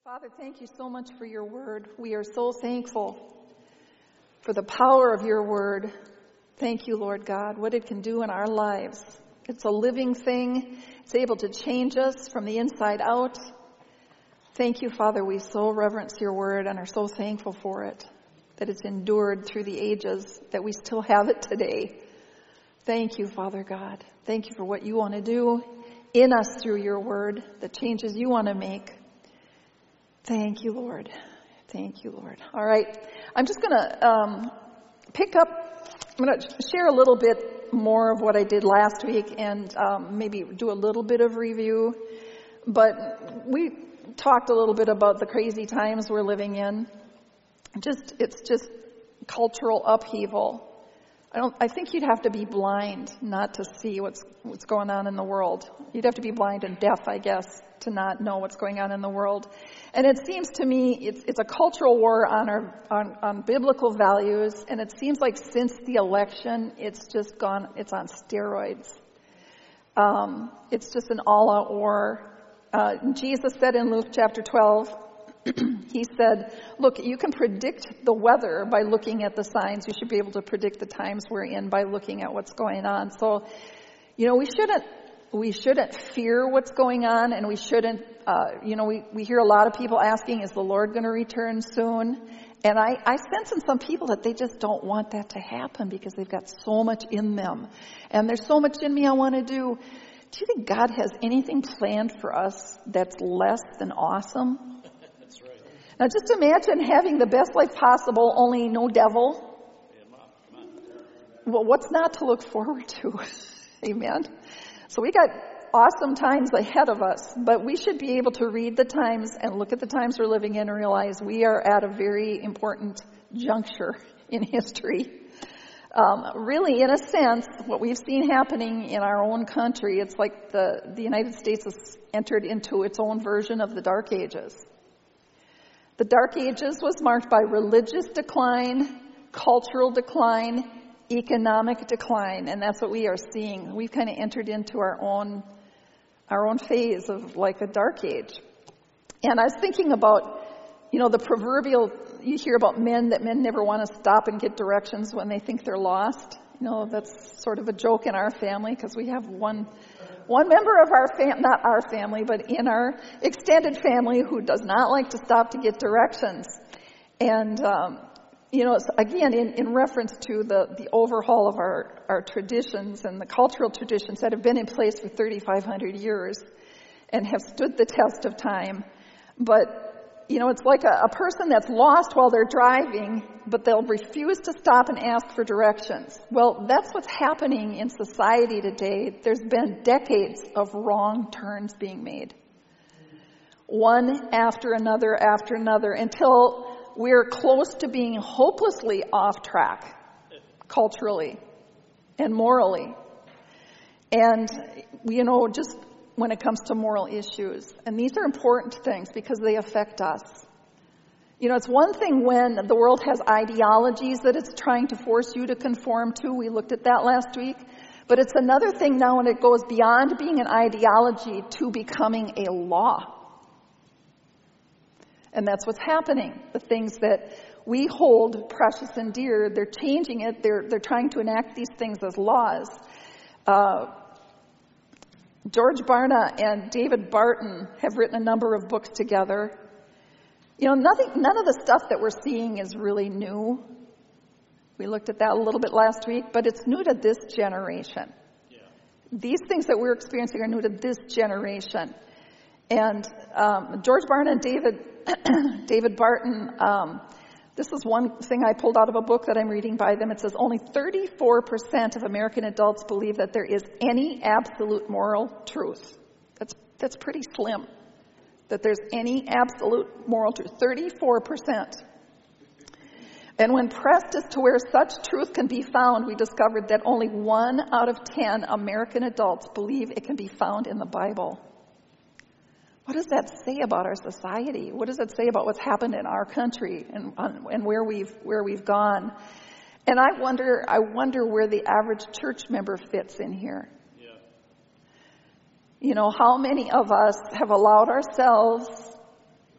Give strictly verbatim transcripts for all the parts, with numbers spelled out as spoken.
Father, thank you so much for your word. We are so thankful for the power of your word. Thank you, Lord God, what it can do in our lives. It's a living thing. It's able to change us from the inside out. Thank you, Father. We so reverence your word and are so thankful for it, that it's endured through the ages, that we still have it today. Thank you, Father God. Thank you for what you want to do in us through your word, the changes you want to make. Thank you, Lord. Thank you, Lord. All right. I'm just going to um, pick up, I'm going to share a little bit more of what I did last week and um, maybe do a little bit of review. But we talked a little bit about the crazy times we're living in. Just, it's just cultural upheaval. I don't, I think you'd have to be blind not to see what's, what's going on in the world. You'd have to be blind and deaf, I guess, to not know what's going on in the world. And it seems to me it's, it's a cultural war on our on, on biblical values, and it seems like since the election, it's just gone, it's on steroids. Um, it's just an all-out war. Uh, Jesus said in Luke chapter twelve, he said, look, you can predict the weather by looking at the signs. You should be able to predict the times we're in by looking at what's going on. So, you know, we shouldn't We shouldn't fear what's going on, and we shouldn't, uh, you know, we, we hear a lot of people asking, is the Lord going to return soon? And I, I sense in some people that they just don't want that to happen because they've got so much in them. And there's so much in me I want to do. Do you think God has anything planned for us that's less than awesome? That's right. Now just imagine having the best life possible, only no devil. Well, what's not to look forward to? Amen. So we got awesome times ahead of us, but we should be able to read the times and look at the times we're living in and realize we are at a very important juncture in history. Um, really, in a sense, what we've seen happening in our own country, it's like the, the United States has entered into its own version of the Dark Ages. The Dark Ages was marked by religious decline, cultural decline, economic decline, and that's what we are seeing. We've kind of entered into our own our own phase of like a dark age. And I was thinking about, you know, the proverbial, you hear about men, that men never want to stop and get directions when they think they're lost. You know, that's sort of a joke in our family because we have one one member of our fam, not our family, but in our extended family who does not like to stop to get directions. And um You know, again, in, in reference to the, the overhaul of our, our traditions and the cultural traditions that have been in place for thirty-five hundred years and have stood the test of time. But, you know, it's like a, a person that's lost while they're driving, but they'll refuse to stop and ask for directions. Well, that's what's happening in society today. There's been decades of wrong turns being made. One after another after another until we're close to being hopelessly off track culturally and morally. And, you know, just when it comes to moral issues. And these are important things because they affect us. You know, it's one thing when the world has ideologies that it's trying to force you to conform to. We looked at that last week. But it's another thing now when it goes beyond being an ideology to becoming a law. And that's what's happening. The things that we hold precious and dear, they're changing it. They're they're trying to enact these things as laws. Uh, George Barna and David Barton have written a number of books together. You know, nothing, none of the stuff that we're seeing is really new. We looked at that a little bit last week, but it's new to this generation. Yeah. These things that we're experiencing are new to this generation. And um, George Barna and David David Barton, um, this is one thing I pulled out of a book that I'm reading by them. It says only thirty-four percent of American adults believe that there is any absolute moral truth. That's that's pretty slim, that there's any absolute moral truth. thirty-four percent. And when pressed as to where such truth can be found, we discovered that only one out of ten American adults believe it can be found in the Bible. What does that say about our society? What does that say about what's happened in our country and and where we've where we've gone? And I wonder I wonder where the average church member fits in here. Yeah. You know, how many of us have allowed ourselves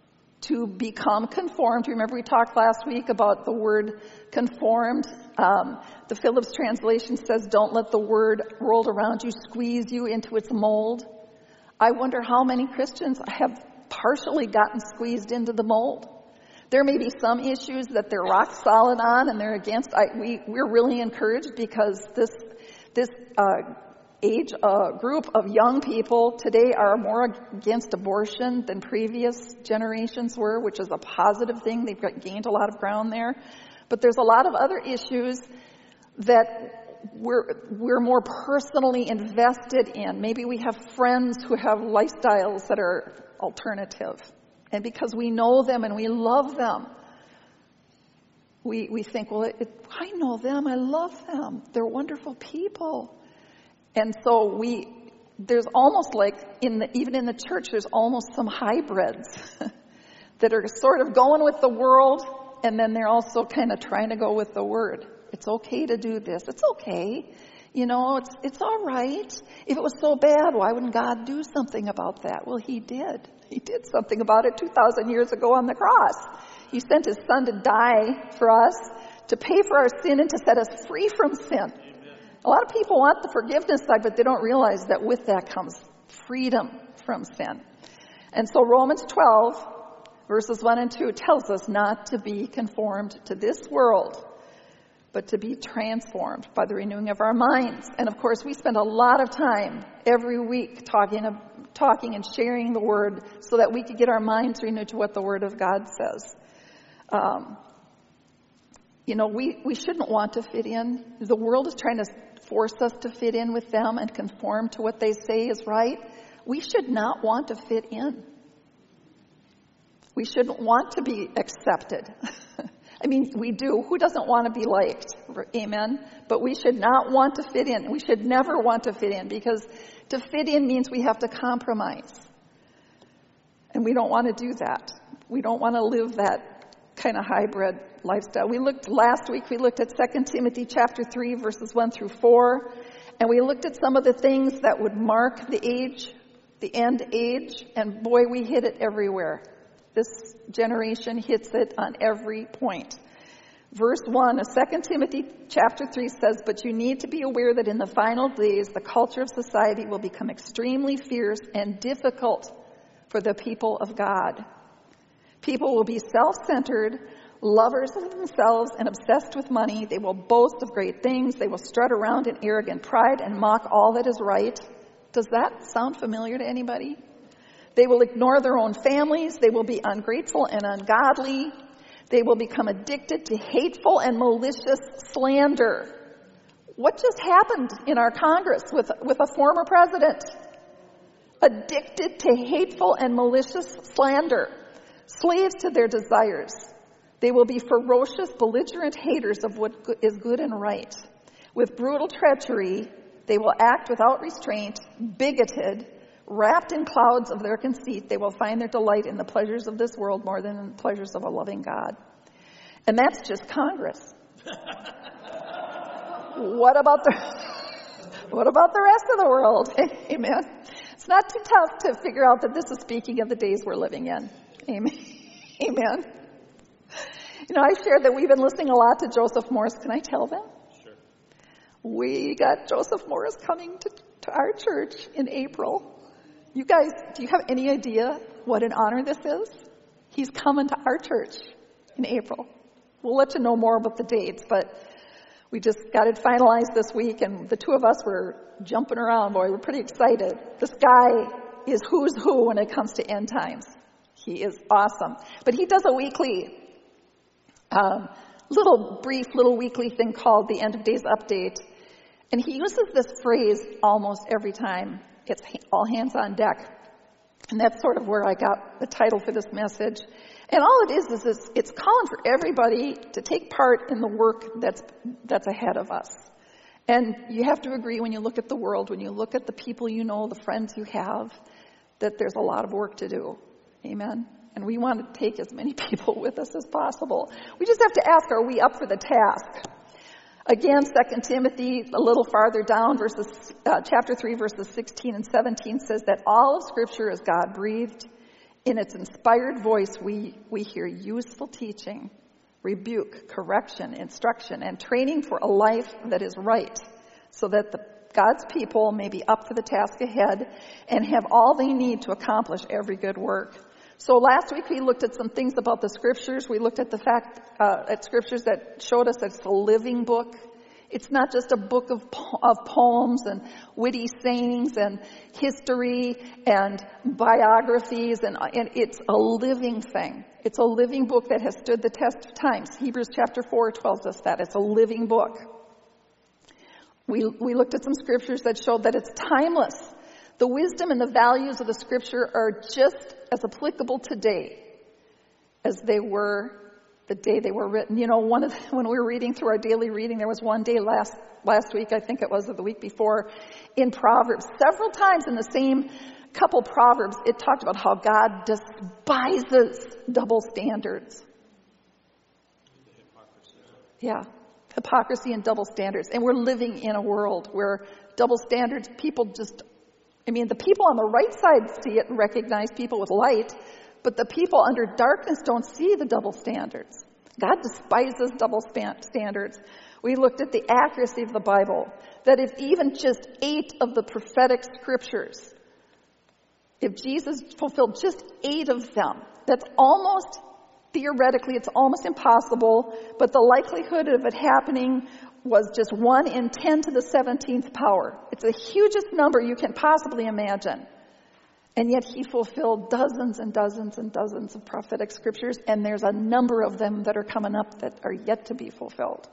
to become conformed. Remember we talked last week about the word conformed. Um, the Phillips translation says, don't let the word rolled around you squeeze you into its mold. I wonder how many Christians have partially gotten squeezed into the mold. There may be some issues that they're rock solid on and they're against. I, we, we're really encouraged because this, this uh, age uh, group of young people today are more against abortion than previous generations were, which is a positive thing. They've got, gained a lot of ground there. But there's a lot of other issues that we're, we're more personally invested in. Maybe we have friends who have lifestyles that are alternative. And because we know them and we love them, we, we think, well, it, it, I know them, I love them. They're wonderful people. And so we, there's almost like, in the, even in the church, there's almost some hybrids that are sort of going with the world, and then they're also kind of trying to go with the word. It's okay to do this. It's okay. You know, it's it's all right. If it was so bad, why wouldn't God do something about that? Well, he did. He did something about it two thousand years ago on the cross. He sent his son to die for us, to pay for our sin and to set us free from sin. A lot of people want the forgiveness side, but they don't realize that with that comes freedom from sin. And so Romans twelve, verses one and two tells us not to be conformed to this world, but to be transformed by the renewing of our minds. And of course, we spend a lot of time every week talking, talking and sharing the word so that we could get our minds renewed to what the word of God says. Um, you know, we, we shouldn't want to fit in. The world is trying to force us to fit in with them and conform to what they say is right. We should not want to fit in. We shouldn't want to be accepted. I mean, we do. Who doesn't want to be liked? Amen? But we should not want to fit in. We should never want to fit in, because to fit in means we have to compromise. And we don't want to do that. We don't want to live that kind of hybrid lifestyle. We looked last week, we looked at Second Timothy chapter three, verses one through four, and we looked at some of the things that would mark the age, the end age, and boy, we hit it everywhere. This generation hits it on every point. Verse one of Second Timothy chapter three says, but you need to be aware that in the final days, the culture of society will become extremely fierce and difficult for the people of God. People will be self-centered, lovers of themselves, and obsessed with money. They will boast of great things. They will strut around in arrogant pride and mock all that is right. Does that sound familiar to anybody? They will ignore their own families. They will be ungrateful and ungodly. They will become addicted to hateful and malicious slander. What just happened in our Congress with, with a former president? Addicted to hateful and malicious slander. Slaves to their desires. They will be ferocious, belligerent haters of what is good and right. With brutal treachery, they will act without restraint, bigoted, wrapped in clouds of their conceit. They will find their delight in the pleasures of this world more than in the pleasures of a loving God. And that's just Congress. What about the what about the rest of the world? Amen. It's not too tough to figure out that this is speaking of the days we're living in. Amen. Amen. You know, I shared that we've been listening a lot to Joseph Morris. Can I tell them? Sure. We got Joseph Morris coming to, to our church in April. You guys, do you have any idea what an honor this is? He's coming to our church in April. We'll let you know more about the dates, but we just got it finalized this week, and the two of us were jumping around, boy. We're pretty excited. This guy is who's who when it comes to end times. He is awesome. But he does a weekly, um, little brief, little weekly thing called the End of Days Update. And he uses this phrase almost every time. It's all hands on deck. And that's sort of where I got the title for this message. And all it is is this, it's calling for everybody to take part in the work that's that's ahead of us. And you have to agree, when you look at the world, when you look at the people you know, the friends you have, that there's a lot of work to do. Amen? And we want to take as many people with us as possible. We just have to ask, are we up for the task? Again, Second Timothy, a little farther down, verses, uh, chapter three, verses sixteen and seventeen says that all of Scripture is God-breathed, In its inspired voice, we, we hear useful teaching, rebuke, correction, instruction, and training for a life that is right, so that the, God's people may be up for the task ahead and have all they need to accomplish every good work. So last week we looked at some things about the scriptures. We looked at the fact, uh, at scriptures that showed us that it's a living book. It's not just a book of po- of poems and witty sayings and history and biographies, and, and it's a living thing. It's a living book that has stood the test of times. Hebrews chapter four tells us that. It's a living book. We, we looked at some scriptures that showed that it's timeless. The wisdom and the values of the scripture are just as applicable today as they were the day they were written. You know, one of the, when we were reading through our daily reading, there was one day last last week, I think it was, or the week before, in Proverbs. Several times in the same couple Proverbs, it talked about how God despises double standards. Yeah, hypocrisy and double standards. And we're living in a world where double standards, people just, I mean, the people on the right side see it and recognize people with light, but the people under darkness don't see the double standards. God despises double standards. We looked at the accuracy of the Bible, that if even just eight of the prophetic scriptures, if Jesus fulfilled just eight of them, that's almost, theoretically, it's almost impossible, but the likelihood of it happening was just one in ten to the seventeenth power. It's the hugest number you can possibly imagine. And yet he fulfilled dozens and dozens and dozens of prophetic scriptures, and there's a number of them that are coming up that are yet to be fulfilled.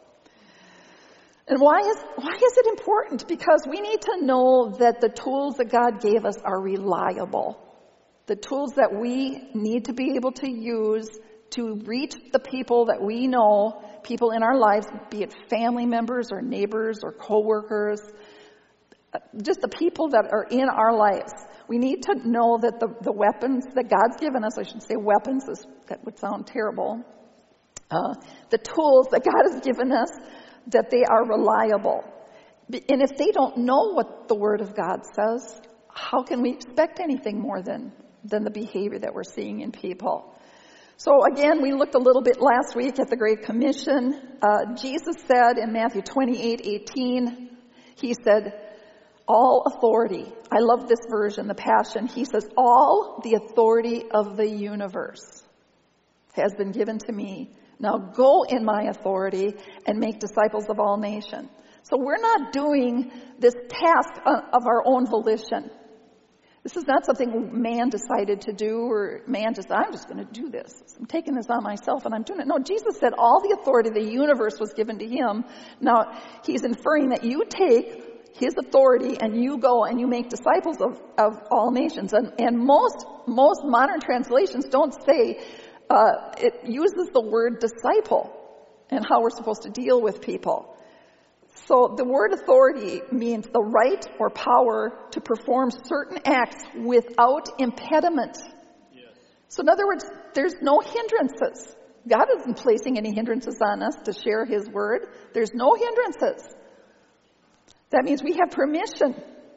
And why is why is it important? Because we need to know that the tools that God gave us are reliable. The tools that we need to be able to use to reach the people that we know, people in our lives, be it family members or neighbors or coworkers, just the people that are in our lives. We need to know that the, the weapons that God's given us, I should say weapons, this, that would sound terrible, uh, the tools that God has given us, that they are reliable. And if they don't know what the Word of God says, how can we expect anything more than, than the behavior that we're seeing in people? So again, we looked a little bit last week at the Great Commission. Uh, Jesus said in Matthew twenty-eight eighteen, he said, all authority, I love this version, the Passion. He says, all the authority of the universe has been given to me. Now go in my authority and make disciples of all nations. So we're not doing this task of our own volition. This is not something man decided to do, or man just, I'm just going to do this. I'm taking this on myself and I'm doing it. No, Jesus said all the authority of the universe was given to him. Now, he's inferring that you take his authority and you go and you make disciples of, of all nations. And, and most, most modern translations don't say, uh, it uses the word disciple and how we're supposed to deal with people. So the word authority means the right or power to perform certain acts without impediment. Yes. So in other words, there's no hindrances. God isn't placing any hindrances on us to share his word. There's no hindrances. That means we have permission.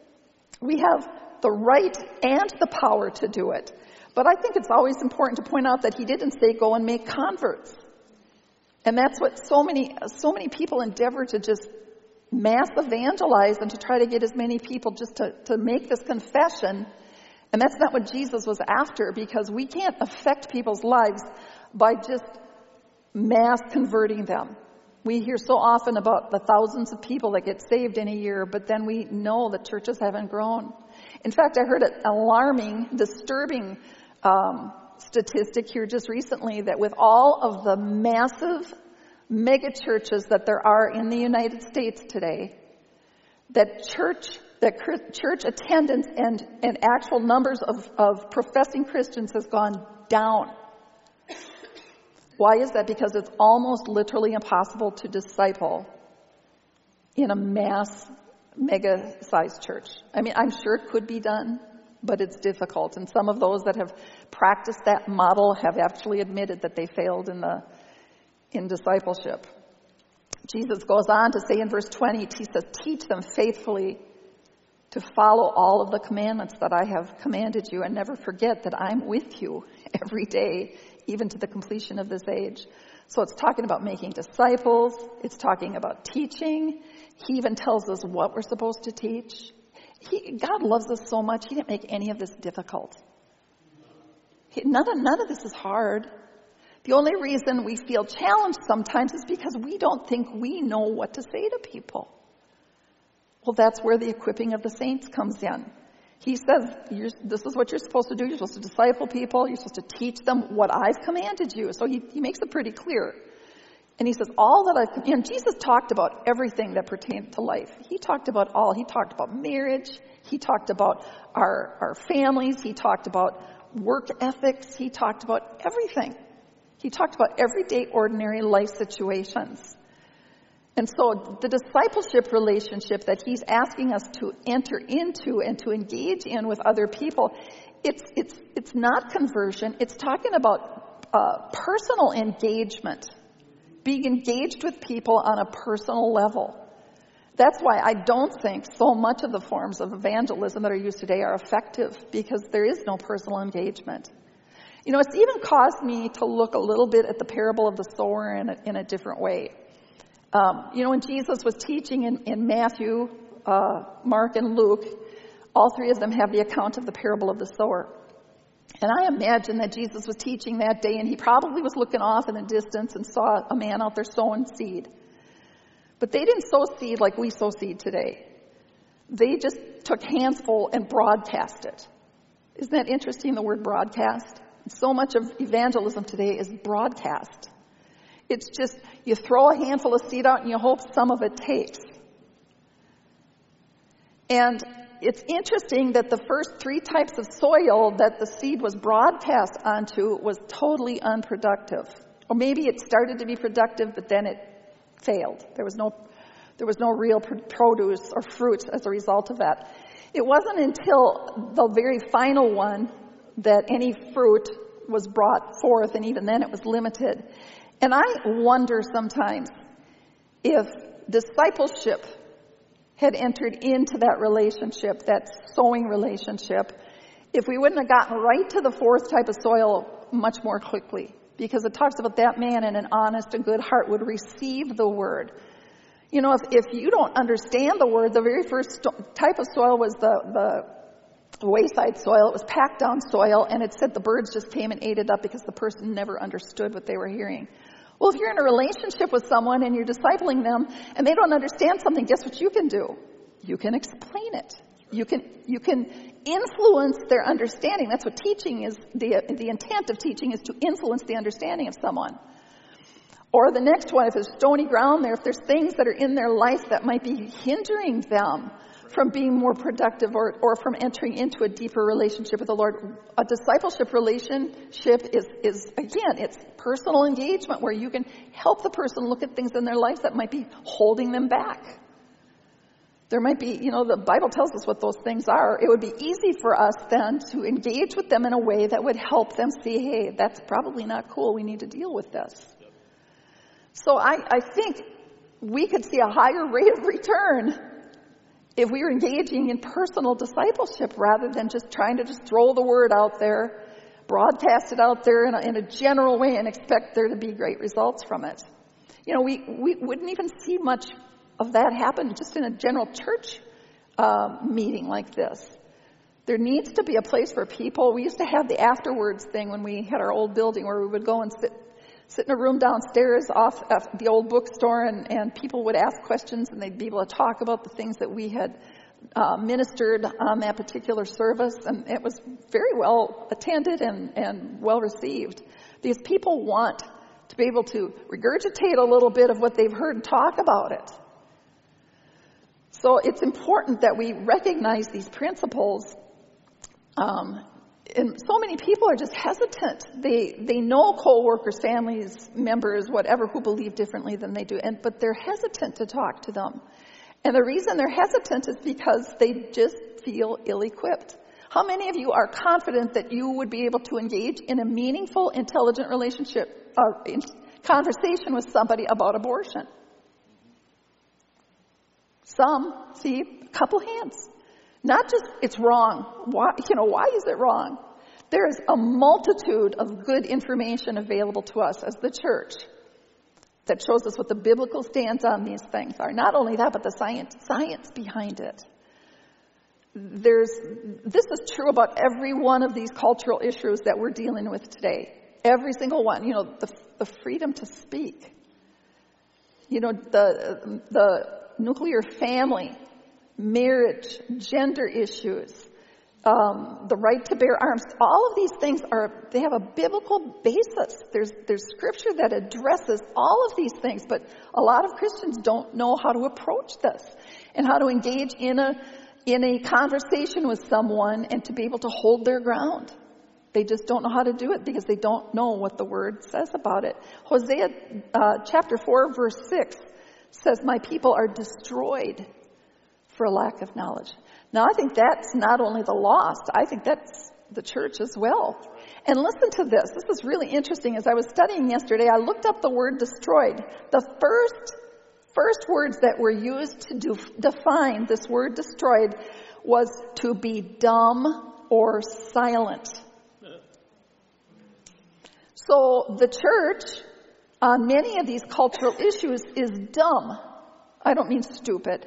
We have the right and the power to do it. But I think it's always important to point out that he didn't say go and make converts. And that's what so many, so many people endeavor to just mass evangelize and to try to get as many people just to, to make this confession. And that's not what Jesus was after, because we can't affect people's lives by just mass converting them. We hear so often about the thousands of people that get saved in a year, but then we know that churches haven't grown. In fact, I heard an alarming, disturbing um, statistic here just recently that with all of the massive mega churches that there are in the United States today, that church that church attendance and, and actual numbers of, of professing Christians has gone down. Why is that? Because it's almost literally impossible to disciple in a mass, mega-sized church. I mean, I'm sure it could be done, but it's difficult. And some of those that have practiced that model have actually admitted that they failed in the in discipleship. Jesus goes on to say in verse twenty, he says, teach them faithfully to follow all of the commandments that I have commanded you, and never forget that I'm with you every day, even to the completion of this age. So it's talking about making disciples. It's talking about teaching. He even tells us what we're supposed to teach. He, God loves us so much, he didn't make any of this difficult. He, none, of, none of this is hard. The only reason we feel challenged sometimes is because we don't think we know what to say to people. Well, that's where the equipping of the saints comes in. He says, you're, this is what you're supposed to do. You're supposed to disciple people. You're supposed to teach them what I've commanded you. So he, he makes it pretty clear. And he says, all that I've, and Jesus talked about everything that pertained to life. He talked about all. He talked about marriage. He talked about our, our families. He talked about work ethics. He talked about everything. He talked about everyday, ordinary life situations. And so the discipleship relationship that he's asking us to enter into and to engage in with other people, it's it's it's not conversion. It's talking about uh, personal engagement, being engaged with people on a personal level. That's why I don't think so much of the forms of evangelism that are used today are effective, because there is no personal engagement. You know, it's even caused me to look a little bit at the parable of the sower in a, in a different way. Um, you know, when Jesus was teaching in, in Matthew, uh, Mark, and Luke, all three of them have the account of the parable of the sower. And I imagine that Jesus was teaching that day, and he probably was looking off in the distance and saw a man out there sowing seed. But they didn't sow seed like we sow seed today. They just took handsful and broadcast it. Isn't that interesting, the word broadcast? So much of evangelism today is broadcast. It's just, you throw a handful of seed out and you hope some of it takes. And it's interesting that the first three types of soil that the seed was broadcast onto was totally unproductive. Or maybe it started to be productive, but then it failed. There was no, there was no real produce or fruit as a result of that. It wasn't until the very final one that any fruit was brought forth, and even then it was limited. And I wonder sometimes if discipleship had entered into that relationship, that sowing relationship, if we wouldn't have gotten right to the fourth type of soil much more quickly. Because it talks about that man in an honest and good heart would receive the word. You know, if, if you don't understand the word, the very first st- type of soil was the, the wayside soil. It was packed down soil, and it said the birds just came and ate it up because the person never understood what they were hearing. Well, if you're in a relationship with someone and you're discipling them and they don't understand something, guess what you can do? You can explain it. You can you can influence their understanding. That's what teaching is. The, the intent of teaching is to influence the understanding of someone. Or the next one, if there's stony ground there, if there's things that are in their life that might be hindering them from being more productive or, or from entering into a deeper relationship with the Lord. A discipleship relationship is, is, again, it's personal engagement where you can help the person look at things in their life that might be holding them back. There might be, you know, the Bible tells us what those things are. It would be easy for us then to engage with them in a way that would help them see, hey, that's probably not cool. We need to deal with this. So I, I think we could see a higher rate of return if we were engaging in personal discipleship rather than just trying to just throw the word out there, broadcast it out there in a, in a general way and expect there to be great results from it. You know, we, we wouldn't even see much of that happen just in a general church uh, meeting like this. There needs to be a place for people. We used to have the afterwards thing when we had our old building where we would go and sit sit in a room downstairs off at the old bookstore, and, and people would ask questions, and they'd be able to talk about the things that we had uh, ministered on that particular service, and it was very well attended and, and well received. These people want to be able to regurgitate a little bit of what they've heard and talk about it. So it's important that we recognize these principles. Um, and so many people are just hesitant. They they know co-workers, families, members, whatever, who believe differently than they do, and but they're hesitant to talk to them. And the reason they're hesitant is because they just feel ill-equipped. How many of you are confident that you would be able to engage in a meaningful, intelligent relationship, uh, in conversation with somebody about abortion? Some, see, a couple hands. Not just it's wrong. Why, you know, why is it wrong? There is a multitude of good information available to us as the church that shows us what the biblical stance on these things are. Not only that, but the science, science behind it. There's, this is true about every one of these cultural issues that we're dealing with today. Every single one. You know, the, the freedom to speak. You know, the, the nuclear family, marriage, gender issues, um, the right to bear arms. All of these things are, they have a biblical basis. There's, there's scripture that addresses all of these things, but a lot of Christians don't know how to approach this and how to engage in a, in a conversation with someone and to be able to hold their ground. They just don't know how to do it because they don't know what the word says about it. Hosea uh, chapter four verse six says, "My people are destroyed for a lack of knowledge." Now I think that's not only the lost, I think that's the church as well. And listen to this. This is really interesting. As I was studying yesterday, I looked up the word destroyed. The first first words that were used to do, define this word destroyed was to be dumb or silent. So the church on many of these cultural issues is dumb. I don't mean stupid.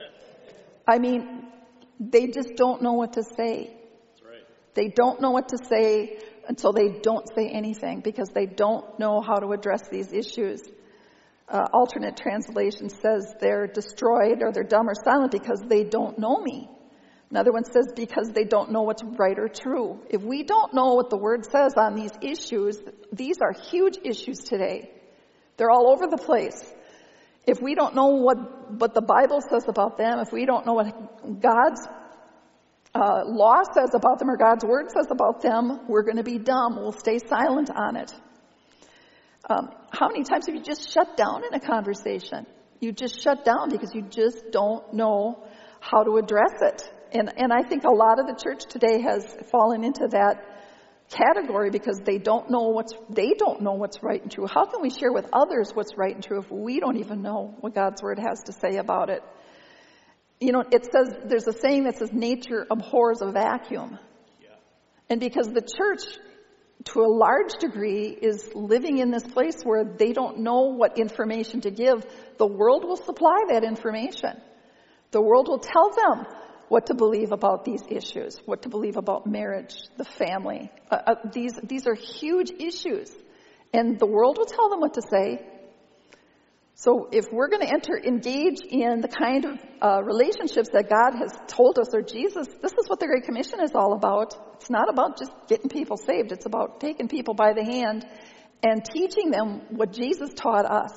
I mean, they just don't know what to say. That's right. They don't know what to say until they don't say anything because they don't know how to address these issues. Uh, alternate translation says they're destroyed or they're dumb or silent because they don't know me. Another one says because they don't know what's right or true. If we don't know what the word says on these issues, these are huge issues today. They're all over the place. If we don't know what, what the Bible says about them, if we don't know what God's uh, law says about them or God's word says about them, we're going to be dumb. We'll stay silent on it. Um, how many times have you just shut down in a conversation? You just shut down because you just don't know how to address it. And, and I think a lot of the church today has fallen into that category because they don't know what's, they don't know what's right and true. How can we share with others what's right and true if we don't even know what God's word has to say about it? You know, it says, there's a saying that says nature abhors a vacuum. Yeah. And because the church, to a large degree, is living in this place where they don't know what information to give, the world will supply that information. The world will tell them what to believe about these issues, what to believe about marriage, the family. Uh, uh, these these are huge issues, and the world will tell them what to say. So if we're going to enter, engage in the kind of uh, relationships that God has told us, or Jesus, this is what the Great Commission is all about. It's not about just getting people saved. It's about taking people by the hand and teaching them what Jesus taught us.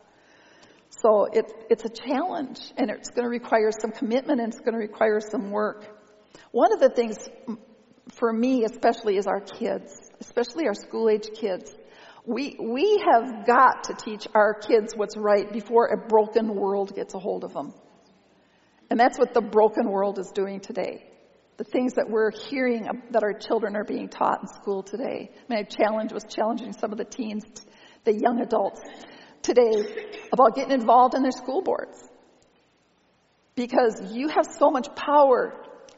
So it, it's a challenge, and it's going to require some commitment, and it's going to require some work. One of the things for me especially is our kids, especially our school-age kids. We we have got to teach our kids what's right before a broken world gets a hold of them. And that's what the broken world is doing today. The things that we're hearing that our children are being taught in school today. My challenge was challenging some of the teens, the young adults today, about getting involved in their school boards. Because you have so much power,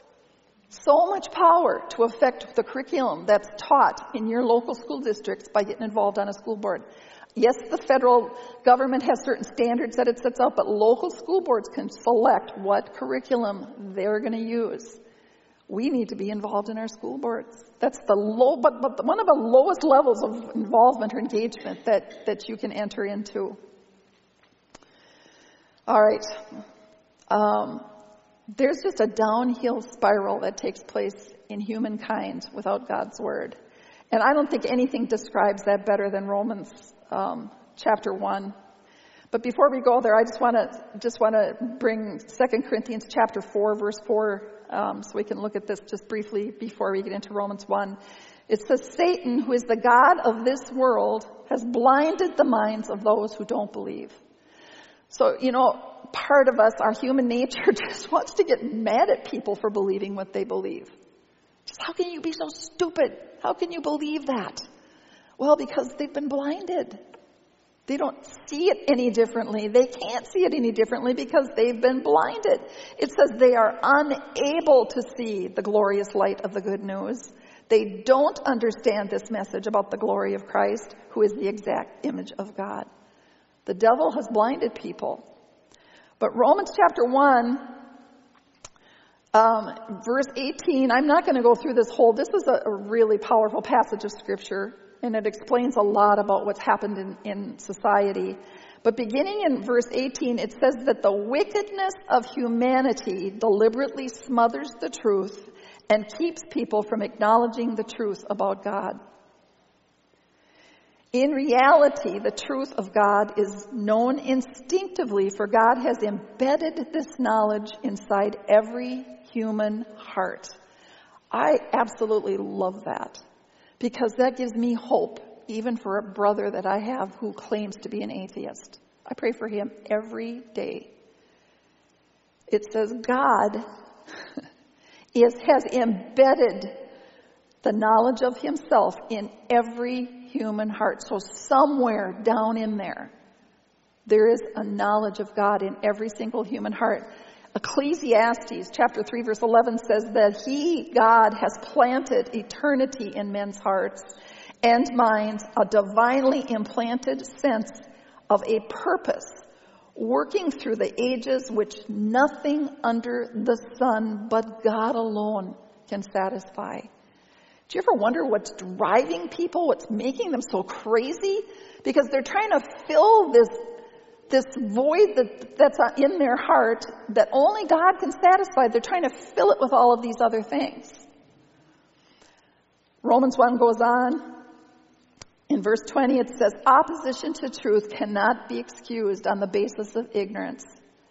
so much power to affect the curriculum that's taught in your local school districts by getting involved on a school board. Yes, the federal government has certain standards that it sets out, but local school boards can select what curriculum they're going to use. We need to be involved in our school boards. That's the low, but, but one of the lowest levels of involvement or engagement that, that you can enter into. All right. Um, there's just a downhill spiral that takes place in humankind without God's word. And I don't think anything describes that better than Romans um, chapter one. But before we go there, I just want to just want to bring Second Corinthians chapter four, verse four, um, so we can look at this just briefly before we get into Romans one. It says, Satan, who is the god of this world, has blinded the minds of those who don't believe. So, you know, part of us, our human nature, just wants to get mad at people for believing what they believe. Just, how can you be so stupid? How can you believe that? Well, because they've been blinded. They don't see it any differently. They can't see it any differently because they've been blinded. It says they are unable to see the glorious light of the good news. They don't understand this message about the glory of Christ, who is the exact image of God. The devil has blinded people. But Romans chapter one, um, verse eighteen, I'm not going to go through this whole, this is a, a really powerful passage of Scripture. And it explains a lot about what's happened in, in society. But beginning in verse eighteen, it says that the wickedness of humanity deliberately smothers the truth and keeps people from acknowledging the truth about God. In reality, the truth of God is known instinctively, for God has embedded this knowledge inside every human heart. I absolutely love that. Because that gives me hope, even for a brother that I have who claims to be an atheist. I pray for him every day. It says God is, has embedded the knowledge of himself in every human heart. So somewhere down in there, there is a knowledge of God in every single human heart. Ecclesiastes chapter three verse eleven says that he, God, has planted eternity in men's hearts and minds, a divinely implanted sense of a purpose working through the ages which nothing under the sun but God alone can satisfy. Do you ever wonder what's driving people, what's making them so crazy? Because they're trying to fill this This void that, that's in their heart that only God can satisfy. They're trying to fill it with all of these other things. Romans one goes on. In verse twenty it says, opposition to truth cannot be excused on the basis of ignorance,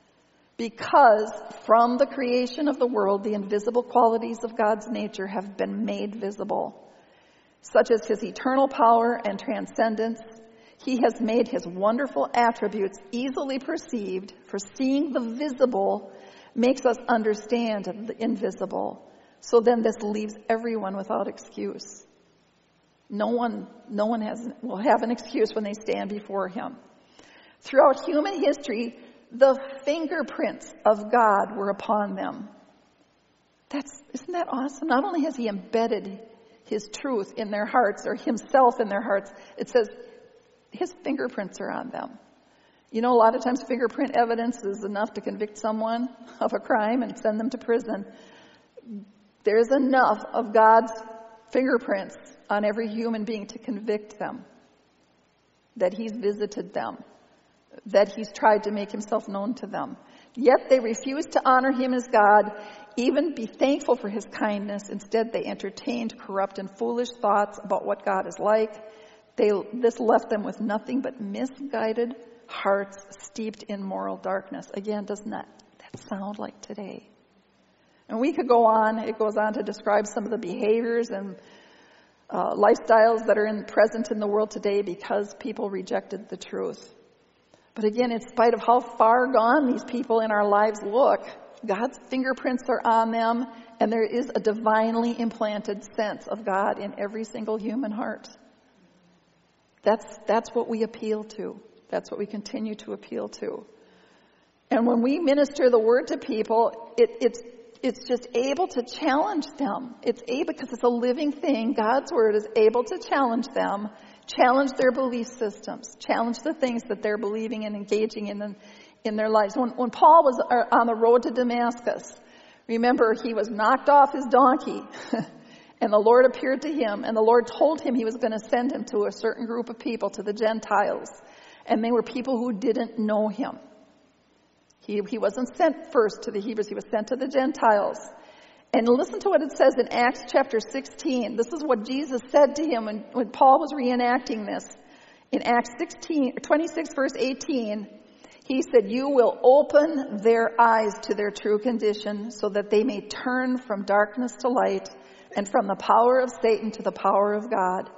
because from the creation of the world the invisible qualities of God's nature have been made visible, such as his eternal power and transcendence. He has made his wonderful attributes easily perceived, for seeing the visible makes us understand the invisible. So then this leaves everyone without excuse. No one, no one has, will have an excuse when they stand before him. Throughout human history, the fingerprints of God were upon them. That's, isn't that awesome? Not only has he embedded his truth in their hearts, or himself in their hearts, it says his fingerprints are on them. You know, a lot of times fingerprint evidence is enough to convict someone of a crime and send them to prison. There's enough of God's fingerprints on every human being to convict them, that he's visited them, that he's tried to make himself known to them. Yet they refuse to honor him as God, even be thankful for his kindness. Instead, they entertained corrupt and foolish thoughts about what God is like. They, this left them with nothing but misguided hearts steeped in moral darkness. Again, doesn't that, that sound like today? And we could go on. It goes on to describe some of the behaviors and uh, lifestyles that are in, present in the world today because people rejected the truth. But again, in spite of how far gone these people in our lives look, God's fingerprints are on them, and there is a divinely implanted sense of God in every single human heart. That's, that's what we appeal to. That's what we continue to appeal to. And when we minister the word to people, it, it's, it's just able to challenge them. It's able, because it's a living thing. God's word is able to challenge them, challenge their belief systems, challenge the things that they're believing and engaging in in, in their lives. When, when Paul was on the road to Damascus, remember, he was knocked off his donkey. And the Lord appeared to him, and the Lord told him he was going to send him to a certain group of people, to the Gentiles. And they were people who didn't know him. He, he wasn't sent first to the Hebrews, he was sent to the Gentiles. And listen to what it says in Acts chapter sixteen. This is what Jesus said to him when, when Paul was reenacting this. In Acts sixteen, twenty-six verse eighteen, he said, you will open their eyes to their true condition so that they may turn from darkness to light, and from the power of Satan to the power of God.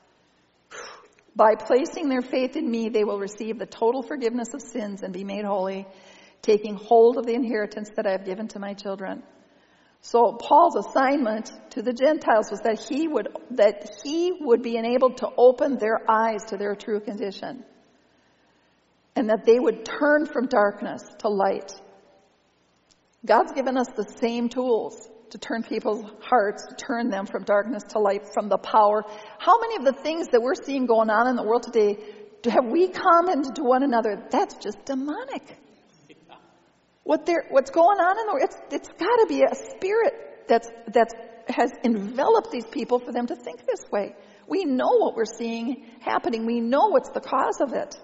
By placing their faith in me, they will receive the total forgiveness of sins and be made holy, taking hold of the inheritance that I have given to my children. So Paul's assignment to the Gentiles was that he would, that he would be enabled to open their eyes to their true condition. and that they would turn from darkness to light. God's given us the same tools to turn people's hearts, to turn them from darkness to light, from the power. How many of the things that we're seeing going on in the world today have we commented to one another? That's just demonic. What they're, what's going on in the world, it's, it's got to be a spirit that's that's has enveloped these people for them to think this way. We know what we're seeing happening. We know what's the cause of it.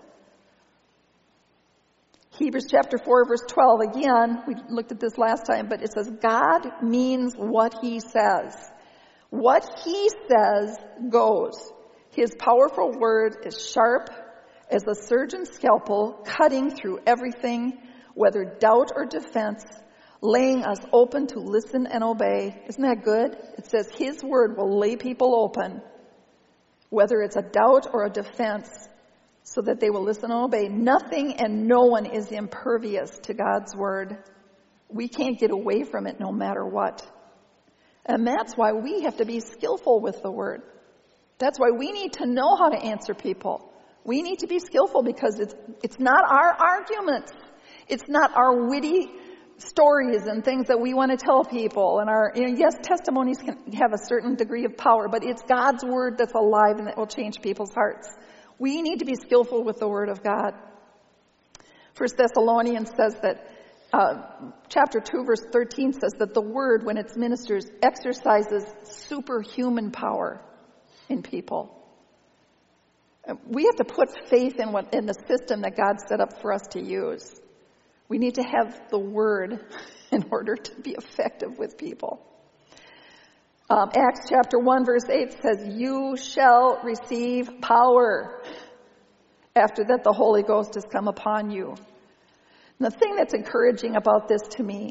Hebrews chapter four, verse twelve, again, we looked at this last time, but it says, God means what he says. What he says goes. His powerful word is sharp as a surgeon's scalpel, cutting through everything, whether doubt or defense, laying us open to listen and obey. Isn't that good? It says his word will lay people open, whether it's a doubt or a defense, so that they will listen and obey. Nothing and no one is impervious to God's word. We can't get away from it no matter what. And that's why we have to be skillful with the word. That's why we need to know how to answer people. We need to be skillful because it's it's not our arguments. It's not our witty stories and things that we want to tell people. And our, you know, yes, testimonies can have a certain degree of power, but it's God's word that's alive and that will change people's hearts. We need to be skillful with the word of God. First Thessalonians says that, uh, chapter two, verse thirteen says that the word, when it's ministers, exercises superhuman power in people. We have to put faith in what in the system that God set up for us to use. We need to have the word in order to be effective with people. Um, Acts chapter one, verse eight says, you shall receive power. After that, the Holy Ghost has come upon you. And the thing that's encouraging about this to me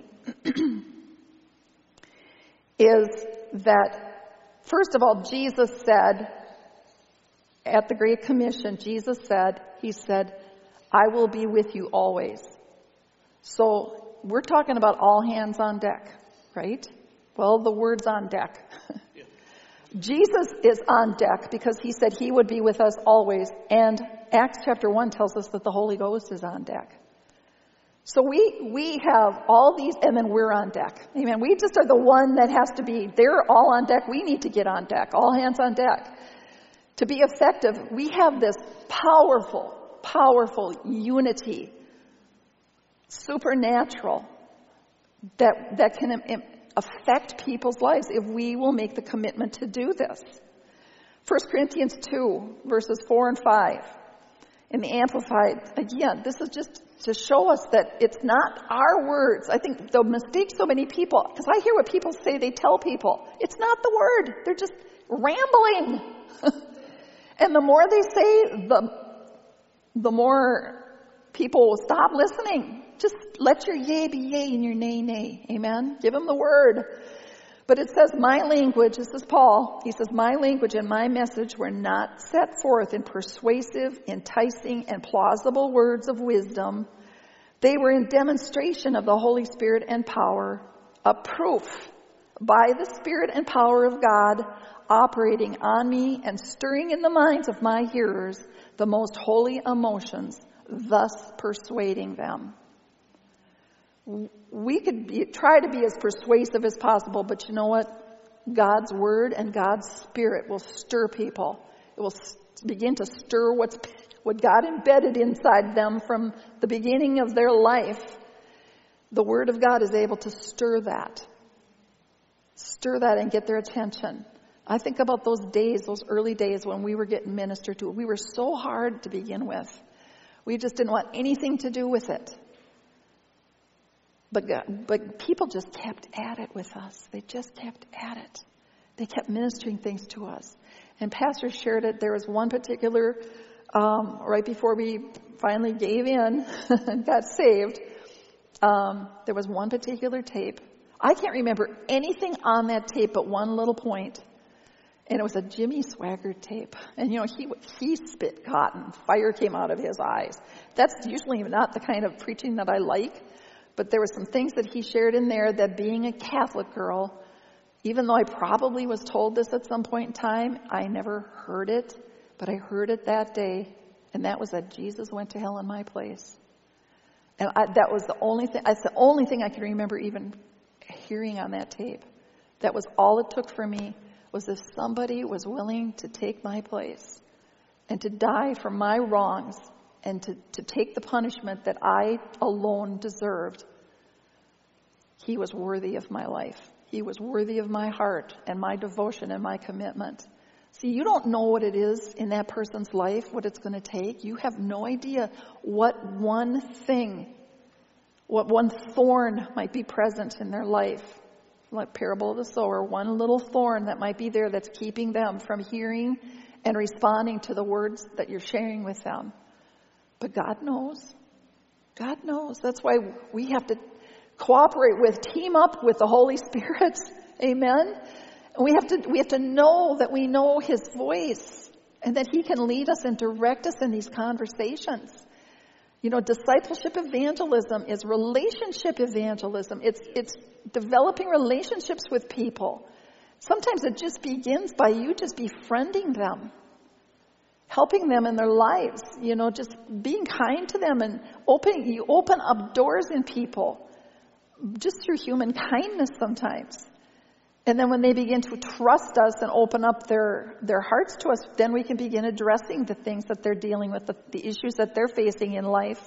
is that, first of all, Jesus said, at the Great Commission, Jesus said, he said, I will be with you always. So we're talking about all hands on deck, right? Well, the word's on deck. Yeah. Jesus is on deck because he said he would be with us always. And Acts chapter one tells us that the Holy Ghost is on deck. So we we have all these, and then we're on deck. Amen. We just are the one that has to be, they're all on deck. We need to get on deck. All hands on deck. To be effective, we have this powerful, powerful unity, supernatural, that that can im- affect people's lives if we will make the commitment to do this. First Corinthians two, verses four and five. In the Amplified, again, this is just to show us that it's not our words. I think the mistake so many people, because I hear what people say, they tell people, it's not the word. They're just rambling. And the more they say, the, the more people will stop listening. Just let your yea be yea and your nay, nay. Amen? Give them the word. But it says, my language, this is Paul, he says, my language and my message were not set forth in persuasive, enticing, and plausible words of wisdom. They were in demonstration of the Holy Spirit and power, a proof by the Spirit and power of God operating on me and stirring in the minds of my hearers the most holy emotions, thus persuading them. We could be, try to be as persuasive as possible, but you know what? God's word and God's Spirit will stir people. It will begin to stir what's what God embedded inside them from the beginning of their life. The word of God is able to stir that. Stir that and get their attention. I think about those days, those early days when we were getting ministered to. We were so hard to begin with. We just didn't want anything to do with it. But, but people just kept at it with us. They just kept at it. They kept ministering things to us. And Pastor shared it. There was one particular, um, right before we finally gave in and got saved, um, there was one particular tape. I can't remember anything on that tape but one little point. And it was a Jimmy Swaggart tape. And, you know, he he spit cotton. Fire came out of his eyes. That's usually not the kind of preaching that I like. But there were some things that he shared in there that being a Catholic girl, even though I probably was told this at some point in time, I never heard it. But I heard it that day. And that was that Jesus went to hell in my place. And I, that was the only thing, that's the only thing I can remember even hearing on that tape. That was all it took for me, was if somebody was willing to take my place and to die for my wrongs and to, to take the punishment that I alone deserved. He was worthy of my life. He was worthy of my heart and my devotion and my commitment. See, you don't know what it is in that person's life, what it's going to take. You have no idea what one thing, what one thorn might be present in their life. Like parable of the sower, one little thorn that might be there that's keeping them from hearing and responding to the words that you're sharing with them. But God knows. God knows. That's why we have to cooperate with, team up with the Holy Spirit. Amen. And we have to we have to know that we know His voice and that He can lead us and direct us in these conversations. You know, discipleship evangelism is relationship evangelism. It's it's developing relationships with people. Sometimes it just begins by you just befriending them, helping them in their lives, you know, just being kind to them and opening, you open up doors in people just through human kindness sometimes. And then when they begin to trust us and open up their, their hearts to us, then we can begin addressing the things that they're dealing with, the, the issues that they're facing in life,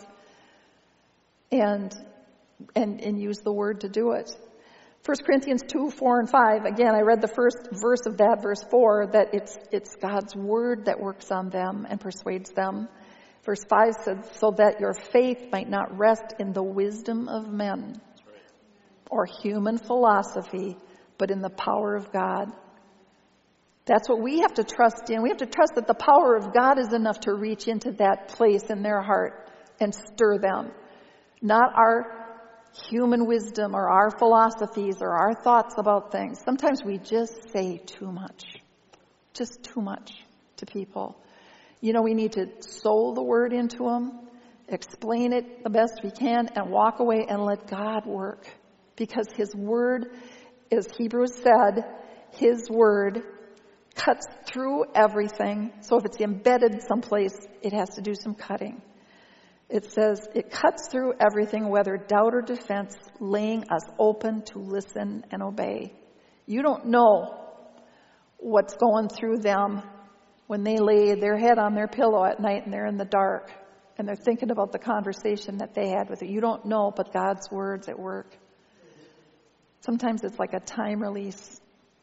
and, and, and use the word to do it. First Corinthians two, four, and five, again, I read the first verse of that, verse four, that it's, it's God's word that works on them and persuades them. Verse five said, so that your faith might not rest in the wisdom of men or human philosophy, but in the power of God. That's what we have to trust in. We have to trust that the power of God is enough to reach into that place in their heart and stir them. Not our human wisdom or our philosophies or our thoughts about things. Sometimes we just say too much. Just too much to people. You know, we need to sow the word into them, explain it the best we can, and walk away and let God work. Because His word, as Hebrews said, His word cuts through everything. So if it's embedded someplace, it has to do some cutting. It says it cuts through everything, whether doubt or defense, laying us open to listen and obey. You don't know what's going through them when they lay their head on their pillow at night and they're in the dark and they're thinking about the conversation that they had with you. You don't know, but God's word's at work. Sometimes it's like a time release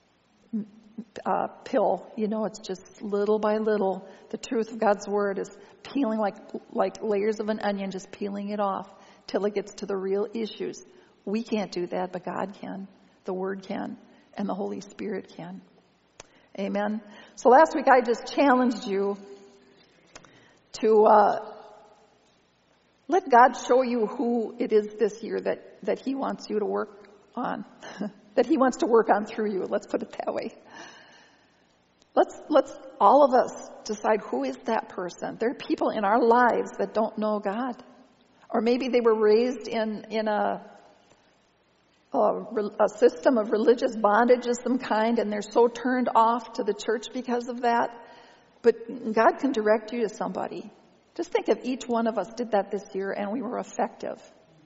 uh, pill. You know, it's just little by little. The truth of God's word is peeling like like layers of an onion, just peeling it off till it gets to the real issues. We can't do that, but God can. The word can, and the Holy Spirit can. Amen. So last week I just challenged you to uh, let God show you who it is this year that, that He wants you to work on, that He wants to work on through you. Let's put it that way. Let's let's all of us decide who is that person. There are people in our lives that don't know God, or maybe they were raised in in a a, a system of religious bondage of some kind, and they're so turned off to the church because of that. But God can direct you to somebody. Just think if each one of us did that this year and we were effective.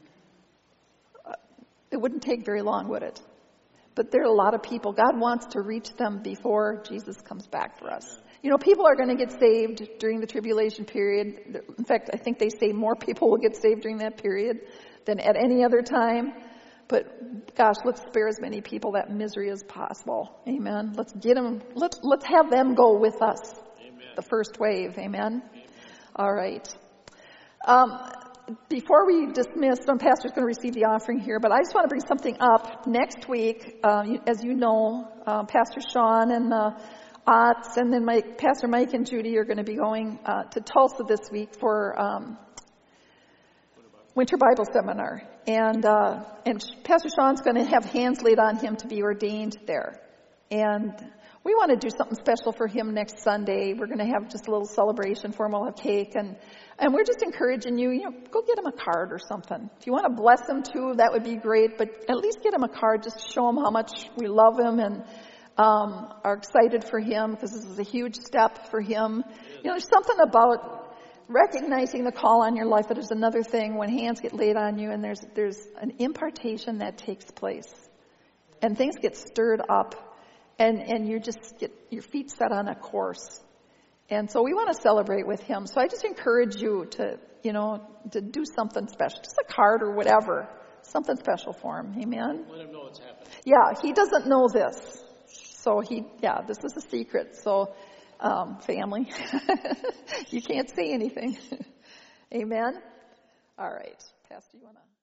It wouldn't take very long, would it? But there are a lot of people. God wants to reach them before Jesus comes back for us. You know, people are going to get saved during the tribulation period. In fact, I think they say more people will get saved during that period than at any other time. But gosh, let's spare as many people that misery as possible. Amen. Let's get them. Let's let's have them go with us. Amen. The first wave. Amen. Amen. All right. Um, Before we dismiss, some pastor's going to receive the offering here, but I just want to bring something up. Next week, uh, as you know, uh, Pastor Sean and uh, Otts, and then Mike, Pastor Mike and Judy are going to be going uh, to Tulsa this week for um, Winter Bible Seminar. And uh, and Pastor Sean's going to have hands laid on him to be ordained there. And we want to do something special for him next Sunday. We're going to have just a little celebration for him. We'll have cake, and and we're just encouraging you, you know, go get him a card or something. If you want to bless him too, that would be great, but at least get him a card, just to show him how much we love him and um, are excited for him, because this is a huge step for him. You know, there's something about recognizing the call on your life, but there's another thing when hands get laid on you and there's there's an impartation that takes place. And things get stirred up and, and you just get your feet set on a course. And so we want to celebrate with him. So I just encourage you to, you know, to do something special. Just a card or whatever. Something special for him. Amen? Let him know what's happening. Yeah, he doesn't know this. So he, yeah, this is a secret. So, um, family, you can't say anything. Amen? All right. Pastor, you want to?